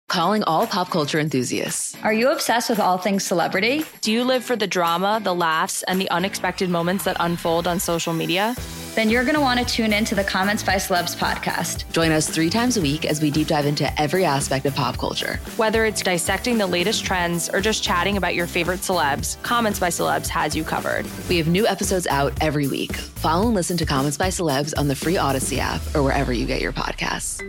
Calling all pop culture enthusiasts. Are you obsessed with all things celebrity? Do you live for the drama, the laughs, and the unexpected moments that unfold on social media? Then you're going to want to tune in to the Comments by Celebs podcast. Join us 3 times a week as we deep dive into every aspect of pop culture. Whether it's dissecting the latest trends or just chatting about your favorite celebs, Comments by Celebs has you covered. We have new episodes out every week. Follow and listen to Comments by Celebs on the free Odyssey app or wherever you get your podcasts.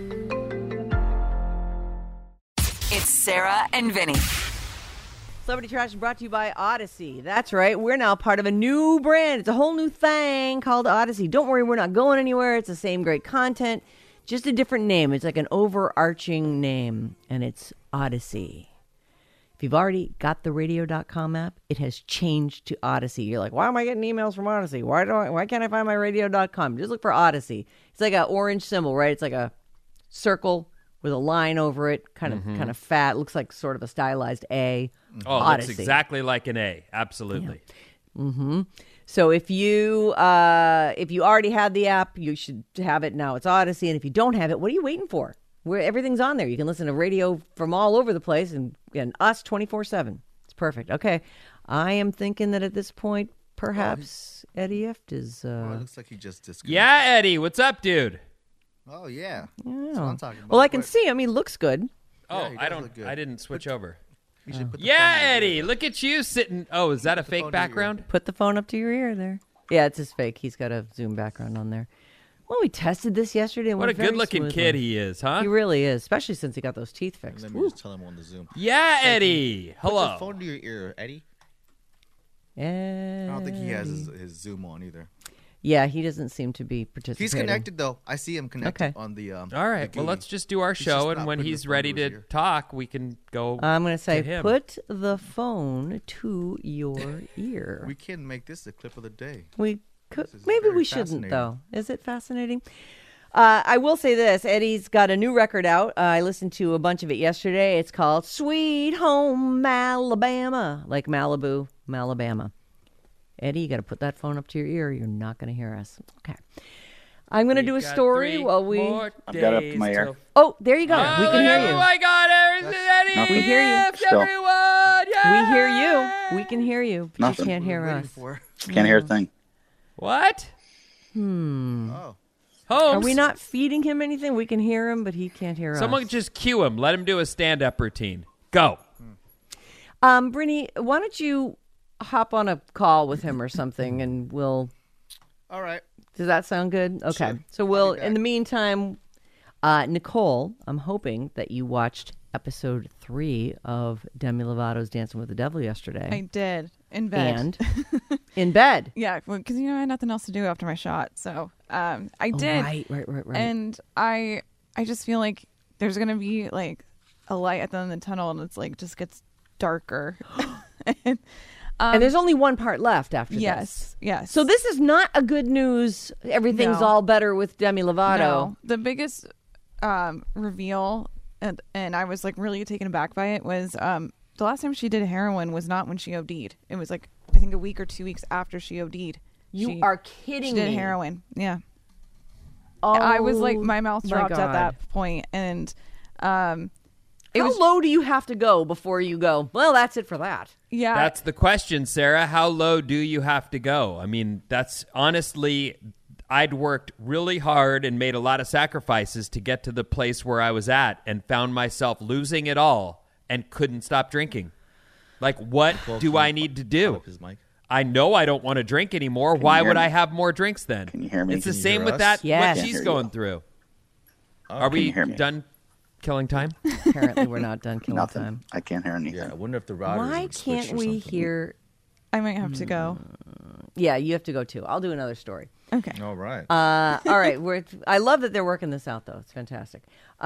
It's Sarah and Vinny. Celebrity Trash is brought to you by Odyssey. That's right. We're now part of a new brand. It's a whole new thing called Odyssey. Don't worry, we're not going anywhere. It's the same great content, just a different name. It's like an overarching name, and it's Odyssey. If you've already got the radio.com app, it has changed to Odyssey. You're like, why am I getting emails from Odyssey? Why can't I find my radio.com? Just look for Odyssey. It's like an orange symbol, right? It's like a circle with a line over it, kind of fat. Looks like sort of a stylized A. Oh, it Odyssey. looks exactly like an A. Absolutely. Yeah. Mm-hmm. So if you already had the app, you should have it now. It's Odyssey. And if you don't have it, what are you waiting for? Everything's on there. You can listen to radio from all over the place and us 24/7. It's perfect. Okay. I am thinking that at this point, perhaps Eddie Eft is... it looks like he just disconnected. Yeah, Eddie. What's up, dude? Oh, yeah. Yeah. That's what I'm talking about. Well, I can see him. He looks good. Oh, he I does look good. I didn't switch over. You should put the Yeah, phone in Eddie. your ear. Look at you sitting. Oh, is that a Put the phone fake in your ear. background? Put the phone up to your ear there. Yeah, it's his fake. He's got a Zoom background on there. Well, we tested this yesterday. And What a went very good-looking smoothly. kid he is, huh? He really is, especially since he got those teeth fixed. Let me Woo. just tell him on the Zoom. Yeah, Eddie. Put Hello. the phone to your ear, Eddie. I I don't think he has his Zoom on either. Yeah, he doesn't seem to be participating. He's connected, though. I see him connected Okay. on the All right. the Well, GUI. let's just do our He's show, just and not when putting the he's phone ready to his to ear. talk, we can go. I'm going to say, to him. put the phone to your ear. We can make this the clip of the day. We could, This is maybe very we shouldn't, fascinating. though. Is it fascinating? I will say this. Eddie's got a new record out. I listened to a bunch of it yesterday. It's called Sweet Home Alabama, like Malibu, Alabama. Eddie, you got to put that phone up to your ear. You're not going to hear us. Okay. I'm going to do a story while we... I've got it up to my ear. Oh, there you go. We can hear Oh you. my God, there's Eddie. Nothing. We hear you. Still. Everyone. Yeah. We hear you. We can hear you. But Nothing. you can't hear Waiting us. for- Can't hear a thing. What? Oh, Holmes. Are we not feeding him anything? We can hear him, but he can't hear Someone us. just cue him. Let him do a stand-up routine. Go. Brittany, why don't you hop on a call with him or something, and we'll... all right. Does that sound good? Okay. Sure. So I'll we'll, be back. in the meantime, Nicole, I'm hoping that you watched episode 3 of Demi Lovato's Dancing with the Devil yesterday. I did in bed. And in bed. Yeah, because I had nothing else to do after my shot, so I Oh, did. Right. And I just feel like there's gonna be like a light at the end of the tunnel, and it's like just gets darker. and there's only one part left after this. Yes. So this is not a good news. Everything's No. all better with Demi Lovato. No, the biggest reveal, and I was like really taken aback by it, was the last time she did heroin was not when she OD'd. It was like I think a week or 2 weeks after she OD'd. You are kidding She did me. heroin. Yeah. Oh, I was like, my mouth my dropped at God. that point, and How low do you have to go before you go, well, that's it for that? yeah, That's the question, Sarah. How low do you have to go? I mean, that's honestly, I'd worked really hard and made a lot of sacrifices to get to the place where I was at and found myself losing it all and couldn't stop drinking. Like, what do I need to do? Up his mic. I know I don't want to drink anymore. you Why hear would me? I have more drinks then? Can you hear me? It's the Can you same hear with us? that, Yes. what Can't she's hear going you. through. Oh, Are we you hear me? done killing time? Apparently, we're not done killing Nothing. time. I can't hear anything. Yeah, I wonder if the routers Why would switch can't or we something. hear? I might have to go. Yeah, you have to go too. I'll do another story. Okay. All right. All right. I love that they're working this out, though. It's fantastic.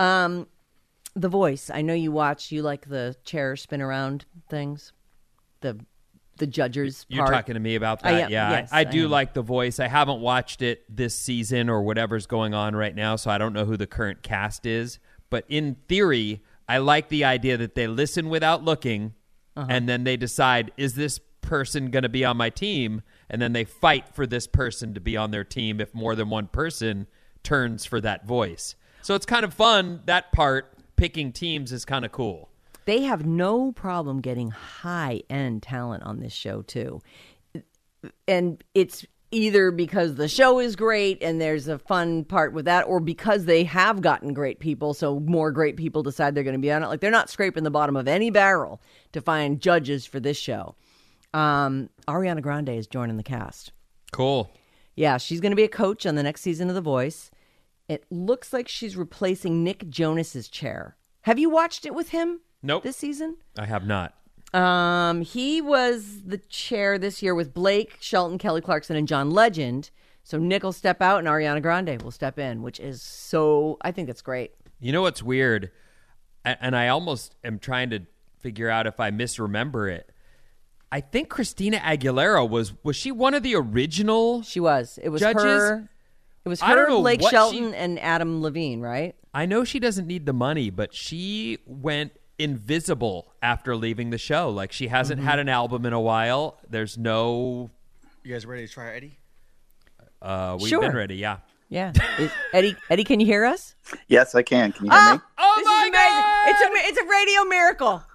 The Voice. I know you watch. You like the chair spin around things. The judges You're part. talking to me about I that. am, Yeah, yes, I I do am. like The Voice. I haven't watched it this season or whatever's going on right now, so I don't know who the current cast is. But in theory, I like the idea that they listen without looking, and then they decide, is this person going to be on my team? And then they fight for this person to be on their team if more than one person turns for that voice. So it's kind of fun, that part, picking teams is kind of cool. They have no problem getting high-end talent on this show, too. And it's either because the show is great and there's a fun part with that, or because they have gotten great people, so more great people decide they're going to be on it. Like, they're not scraping the bottom of any barrel to find judges for this show. Ariana Grande is joining the cast. Cool. Yeah, she's going to be a coach on the next season of The Voice. It looks like she's replacing Nick Jonas's chair. Have you watched it with him? Nope. This season? I have not. He was the chair this year with Blake Shelton, Kelly Clarkson, and John Legend. So Nick will step out and Ariana Grande will step in, which is I think that's great. You know what's weird? And I almost am trying to figure out if I misremember it. I think Christina Aguilera was she one of the original She was. It was judges? her. It was I don't her, know Blake what Shelton, and Adam Levine, right? I know she doesn't need the money, but she went invisible after leaving the show. Like, she hasn't had an album in a while. There's no... You guys ready to try Eddie? We've Sure. been ready, yeah. Yeah. Eddie, can you hear us? Yes, I can. Can you hear me? Oh This my is amazing. God! It's a radio miracle.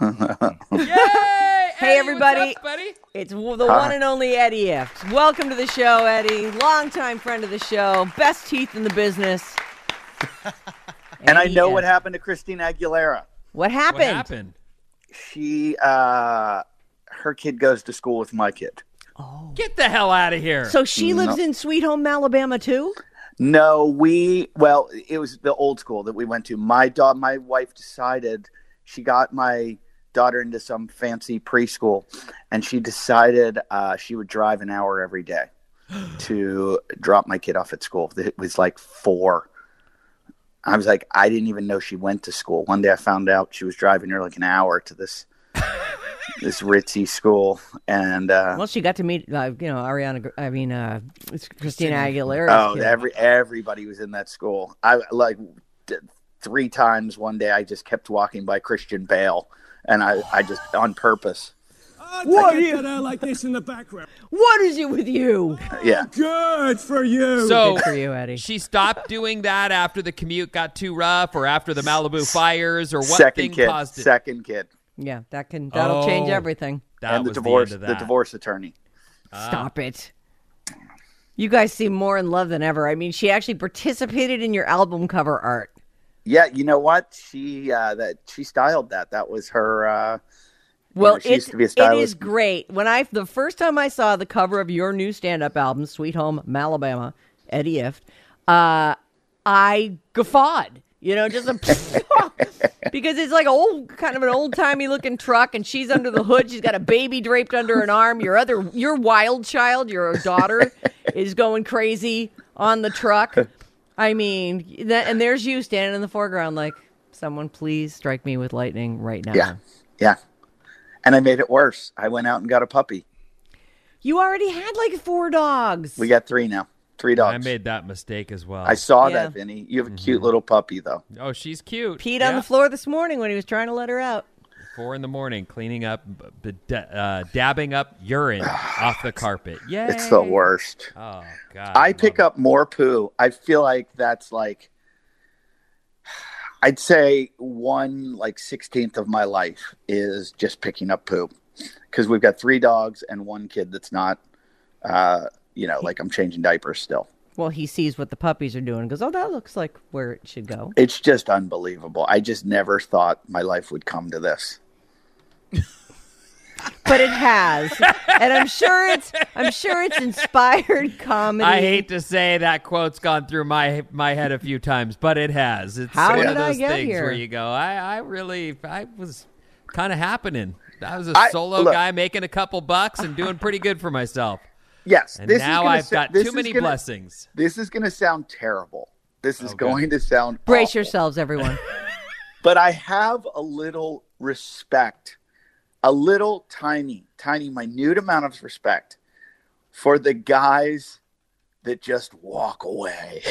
Yay! Hey, Eddie, everybody. what's up, buddy? It's the one and only Eddie Ifft. Welcome to the show, Eddie. Longtime friend of the show. Best teeth in the business. And I Eddie know Ifft. what happened to Christina Aguilera. What happened? What happened? She, her kid goes to school with my kid. Get the hell out of here. So she lives in Sweet Home Alabama, too? No, it was the old school that we went to. My wife decided, she got my daughter into some fancy preschool, and she decided she would drive an hour every day to drop my kid off at school. It was like 4. I was like, I didn't even know she went to school. One day I found out she was driving her like an hour to this ritzy school, and Well, she got to meet, Christina Aguilera. oh, everybody was in that school. I 3 times one day I just kept walking by Christian Bale, and I just on purpose. What are you like this in the background? What is it with you? Yeah. Good for you. So Good for you, Eddie. she stopped doing that after the commute got too rough, or after the Malibu fires, or what Second thing caused it? Second kid. Yeah, that'll change everything. That And the was divorce, the end of the that. divorce attorney. Stop it. You guys seem more in love than ever. I mean, she actually participated in your album cover art. Yeah, you know what? She styled that. That was her. Well, she used to be a it stylist. is great. The first time I saw the cover of your new stand-up album, Sweet Home Alabama, Eddie Ifft, I guffawed. Just because it's like kind of an old-timey looking truck, and she's under the hood. She's got a baby draped under an arm. Your wild child, your daughter, is going crazy on the truck. I mean, and there's you standing in the foreground like, someone please strike me with lightning right now. Yeah. And I made it worse. I went out and got a puppy. You already had like 4 dogs. We got 3 now. 3 dogs. I made that mistake as well. I saw Yeah. that, Vinny. You have a cute little puppy, though. Oh, she's cute. Peed on the floor this morning when he was trying to let her out. 4 a.m, cleaning up, dabbing up urine off the carpet. Yay! It's the worst. Oh God! I pick up more poo. I feel like that's like, I'd say 1/16th of my life is just picking up poo, because we've got 3 dogs and 1 kid that's not, like I'm changing diapers still. Well, he sees what the puppies are doing and goes, oh, that looks like where it should go. It's just unbelievable. I just never thought my life would come to this. But it has. And I'm sure it's inspired comedy. I hate to say that quote's gone through my head a few times, but it has. It's How one did of I those get things here? where you go, I was kind of happening. I was a Look. solo guy making a couple bucks and doing pretty good for myself. Yes. And now I've got too many blessings. This is going to sound terrible. This is going to sound Brace awful. yourselves, everyone. But I have a little respect, a little tiny, minute amount of respect for the guys that just walk away.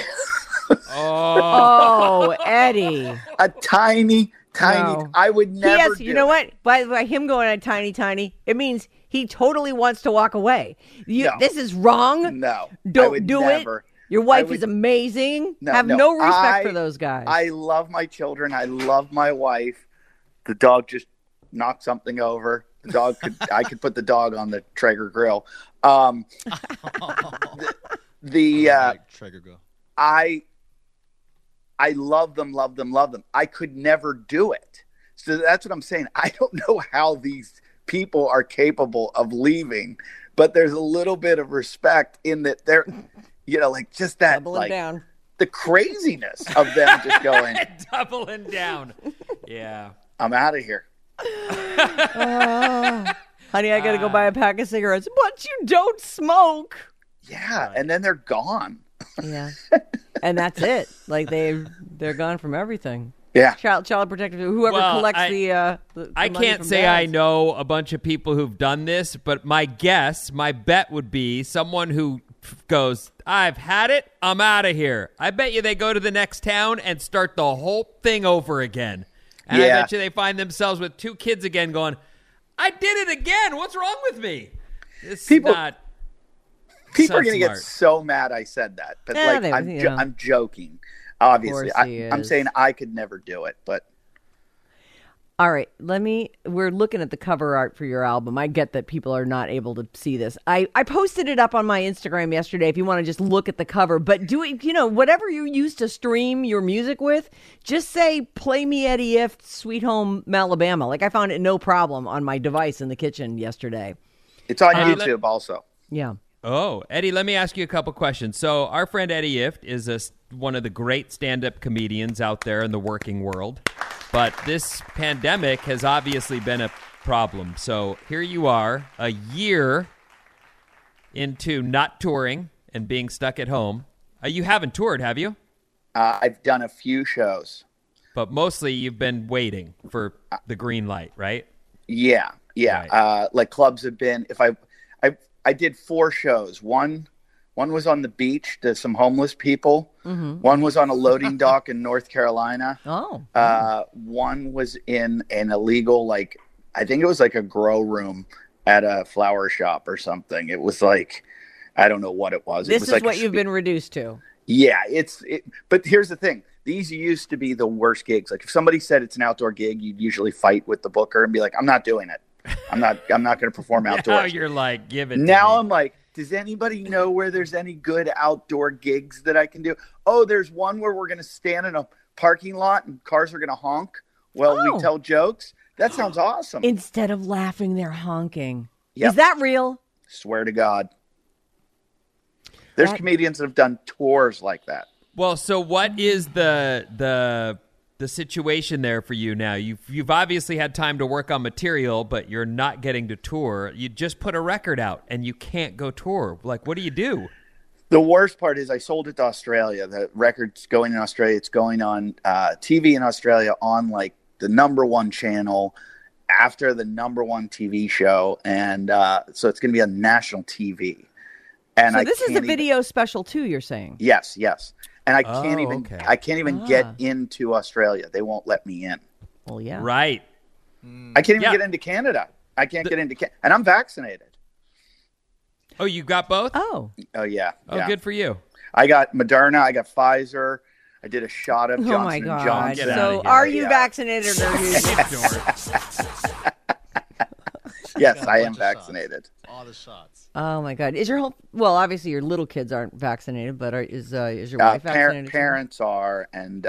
Oh, Eddie. A tiny. No. I would never do You know it. what? By him going on tiny, it means he totally wants to walk away. No. This is wrong. No. I Don't would do never. it. Your wife is amazing. Have no respect for those guys. I love my children. I love my wife. The dog just knocked something over. The dog I could put the dog on the Traeger grill. Traeger grill. I love them. I could never do it. So that's what I'm saying. I don't know how these people are capable of leaving, but there's a little bit of respect in that they're, like just that, doubling down. The craziness of them just going doubling down. Yeah, I'm out of here. Honey, I got to go buy a pack of cigarettes, but you don't smoke. Yeah, and then they're gone. Yeah, and that's it. Like they're gone from everything. Yeah, child protective, whoever collects the I money can't from say dads. I know a bunch of people who've done this, but my bet would be someone who goes, I've had it, I'm out of here. I bet you they go to the next town and start the whole thing over again. And I bet you they find themselves with 2 kids again going, I did it again. What's wrong with me? People are going to get so mad I said that. But I'm joking. Obviously, I'm saying I could never do it. But all right, we're looking at the cover art for your album. I get that people are not able to see this. I posted it up on my Instagram yesterday if you want to just look at the cover. But do it, whatever you use to stream your music with, just say, play me Eddie Ifft, Sweet Home Alabama. Like I found it no problem on my device in the kitchen yesterday. It's on YouTube also. Yeah. Oh, Eddie, let me ask you a couple questions. So our friend Eddie Ifft is one of the great stand-up comedians out there in the working world. But this pandemic has obviously been a problem. So here you are, a year into not touring and being stuck at home. You haven't toured, have you? I've done a few shows. But mostly you've been waiting for the green light, right? Yeah. Right. Like clubs have been, I did 4 shows. One was on the beach to some homeless people. Mm-hmm. One was on a loading dock in North Carolina. Oh. One was in an illegal, I think it was like a grow room at a flower shop or something. It was like, I don't know what it was. This was is like what you've been reduced to. Yeah, but here's the thing. These used to be the worst gigs. Like if somebody said it's an outdoor gig, you'd usually fight with the booker and be like, I'm not doing it. I'm not going to perform outdoors. Now you're like, give it to Now me. I'm like, does anybody know where there's any good outdoor gigs that I can do? Oh, there's one where we're going to stand in a parking lot and cars are going to honk while we tell jokes. That sounds awesome. Instead of laughing, they're honking. Yep. Is that real? Swear to God. There's comedians that have done tours like that. Well, so what is the situation there for you now? You've obviously had time to work on material, but you're not getting to tour. You just put a record out and you can't go tour. Like, what do you do? The worst part is I sold it to Australia. The record's going in Australia. It's going on TV in Australia on like the #1 channel after the #1 TV show. And so it's going to be on national TV. And so this is a video special too, you're saying? Yes. And I can't even get into Australia. They won't let me in. Well, yeah. Right. I can't even get into Canada. I can't get into Canada. And I'm vaccinated. Oh, you got both? Oh, yeah. Oh, good for you. I got Moderna. I got Pfizer. I did a shot of Johnson oh my God. Johnson. So are you vaccinated or are you? Yes, I am vaccinated. All the shots. Oh my God! Is your whole obviously your little kids aren't vaccinated, but is your wife vaccinated? Parents are, and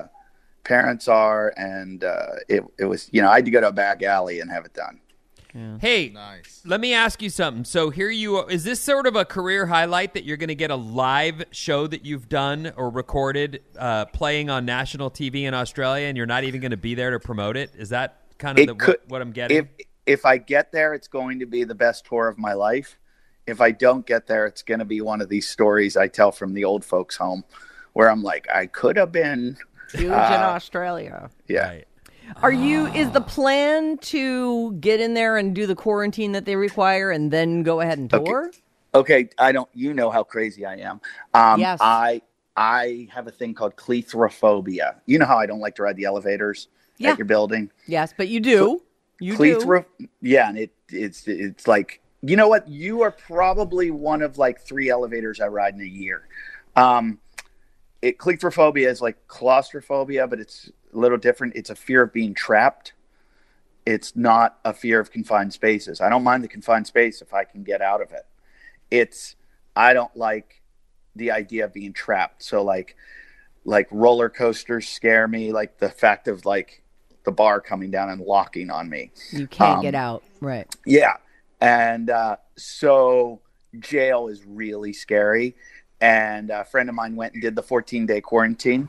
it was I had to go to a back alley and have it done. Yeah. Hey, nice. Let me ask you something. So here you are. Is this sort of a career highlight that you're going to get a live show that you've done or recorded playing on national TV in Australia, and you're not even going to be there to promote it? Is that kind of what I'm getting? If I get there, it's going to be the best tour of my life. If I don't get there, it's going to be one of these stories I tell from the old folks' home where I'm like, I could have been huge in Australia. Yeah. Right. Is the plan to get in there and do the quarantine that they require and then go ahead and tour? Okay. You know how crazy I am. Yes. I have a thing called cleithrophobia. You know how I don't like to ride the elevators at your building? Yes, but you do. Yeah, and it's like, you know what? You are probably one of like 3 elevators I ride in a year. Claustrophobia is like claustrophobia, but it's a little different. It's a fear of being trapped. It's not a fear of confined spaces. I don't mind the confined space if I can get out of it. I don't like the idea of being trapped. So like roller coasters scare me, like the fact of like the bar coming down and locking on me. You can't get out. Right. Yeah. And so jail is really scary. And a friend of mine went and did the 14-day quarantine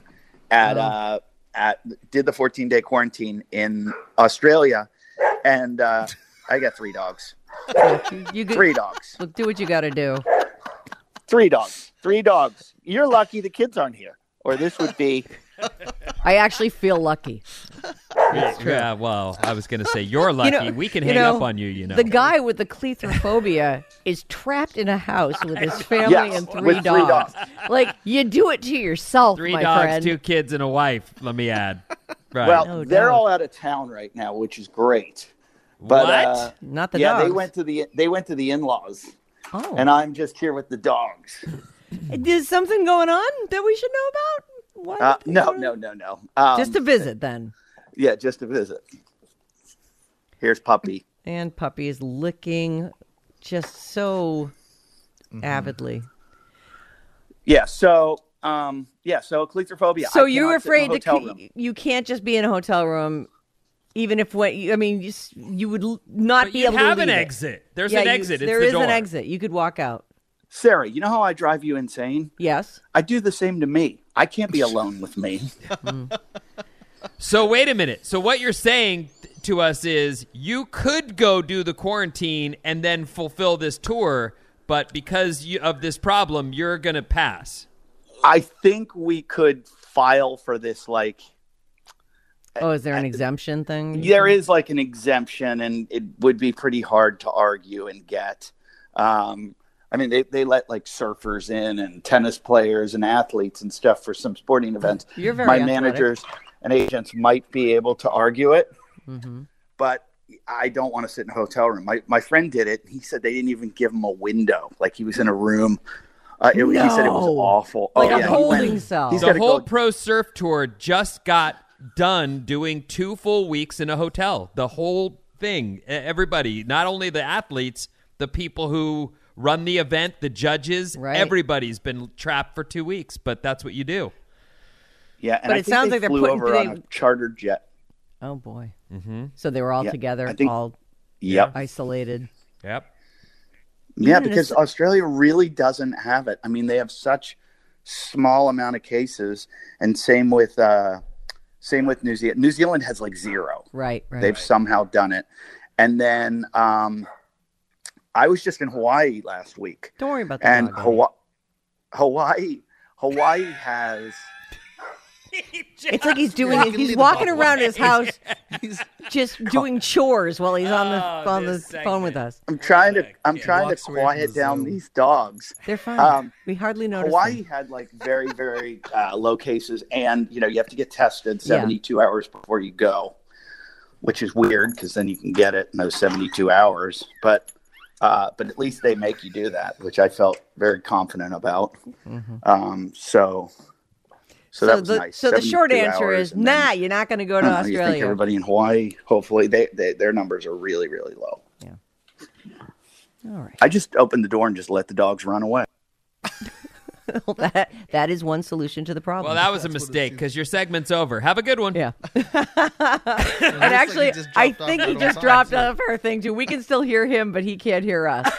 did the 14-day quarantine in Australia. And I got 3 dogs. You 3 dogs. Look, do what you got to do. 3 dogs. 3 dogs. You're lucky the kids aren't here. Or this would be... I actually feel lucky. It's true. Yeah, well, I was going to say, you're lucky. We can hang up on you, The guy with the claustrophobia is trapped in a house with his family and 3 dogs. Like, you do it to yourself, 3 my dogs, friend. 2 kids, and a wife, let me add. Right. Well, they're all out of town right now, which is great. But, what? Not the dogs. Yeah, they went to the in-laws. Oh. And I'm just here with the dogs. Is something going on that we should know about? No. Just a visit, then. Yeah, just a visit. Here's Puppy. And Puppy is licking just so avidly. Yeah, so claustrophobia. So you're afraid you can't just be in a hotel room, even if you would not be able to have leave an it. exit. There's an exit. There it's is the door. an exit. You could walk out. Sarah, you know how I drive you insane? Yes. I do the same to me. I can't be alone with me. So wait a minute. So what you're saying to us is you could go do the quarantine and then fulfill this tour, but because of this problem, you're going to pass. I think we could file for this, like... Oh, is there an exemption thing? There is like an exemption, and it would be pretty hard to argue and get. They let like surfers in and tennis players and athletes and stuff for some sporting events. You're very My athletic. managers and agents might be able to argue it, Mm-hmm. but I don't want to sit in a hotel room. My friend did it. He said they didn't even give him a window. Like he was in a room. He said it was awful. Like a holding cell. The whole Pro Surf Tour just got done doing 2 full weeks in a hotel. The whole thing. Everybody, not only the athletes, the people who run the event, the judges, everybody's been trapped for 2 weeks, but that's what you do. Yeah, and but I it think sounds they like they're flew putting over on a chartered jet. Oh boy! Mm-hmm. So they were all together, all isolated. Yep. Yeah, because Australia really doesn't have it. I mean, they have such small amount of cases, and same with New Zealand. New Zealand has like 0. Right. They've somehow done it, and then I was just in Hawaii last week. Don't worry about that. And Hawaii has. It's like he's walking around his house, just doing chores while he's on the phone with us. I'm trying to quiet down these dogs. They're fine. We hardly notice. Hawaii had like very, very low cases, and you have to get tested 72 hours before you go, which is weird because then you can get it in those 72 hours. But at least they make you do that, which I felt very confident about. Mm-hmm. So that was nice. So the short answer is, you're not going to go to Australia. You think everybody in Hawaii, hopefully, their numbers are really, really low. Yeah. All right. I just opened the door and just let the dogs run away. Well, that is one solution to the problem. Well, that was a mistake because your segment's over. Have a good one. Yeah. And actually, I think he just dropped off her thing too. We can still hear him, but he can't hear us.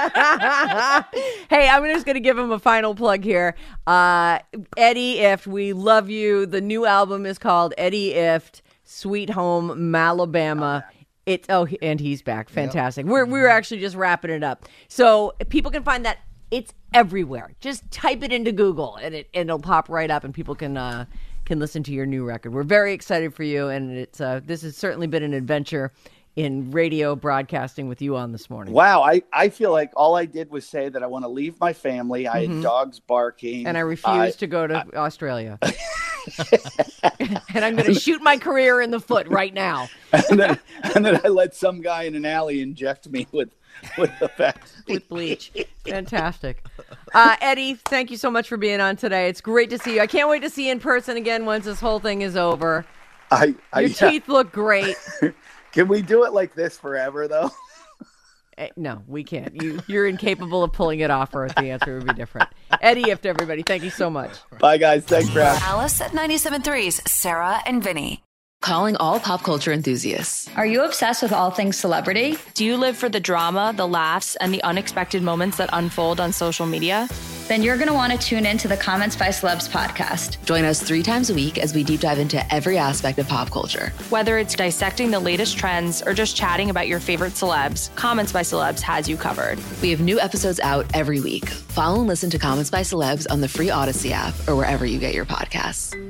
Hey, I'm just going to give him a final plug here. Eddie Ifft, we love you. The new album is called Eddie Ifft, Sweet Home, Malabama. And he's back. Fantastic. Yep. We're actually just wrapping it up. So people can find that. It's everywhere. Just type it into Google and it'll pop right up, and people can listen to your new record. We're very excited for you, and this has certainly been an adventure in radio broadcasting with you on this morning. Wow, I feel like all I did was say that I want to leave my family. I had dogs barking, and I refuse to go to Australia. And I'm going to shoot my career in the foot right now. and then I let some guy in an alley inject me with bleach. Fantastic. Eddie, thank you so much for being on today. It's great to see you. I can't wait to see you in person again once this whole thing is over. Your teeth look great. Can we do it like this forever, though? No, we can't. You're incapable of pulling it off, or the answer would be different. Eddie Ifft, everybody. Thank you so much. Bye, guys. Thanks for having me. Alice at 97.3's Sarah and Vinny. Calling all pop culture enthusiasts. Are you obsessed with all things celebrity? Do you live for the drama, the laughs, and the unexpected moments that unfold on social media? Then you're going to want to tune in to the Comments by Celebs podcast. Join us 3 times a week as we deep dive into every aspect of pop culture. Whether it's dissecting the latest trends or just chatting about your favorite celebs, Comments by Celebs has you covered. We have new episodes out every week. Follow and listen to Comments by Celebs on the free Odyssey app or wherever you get your podcasts.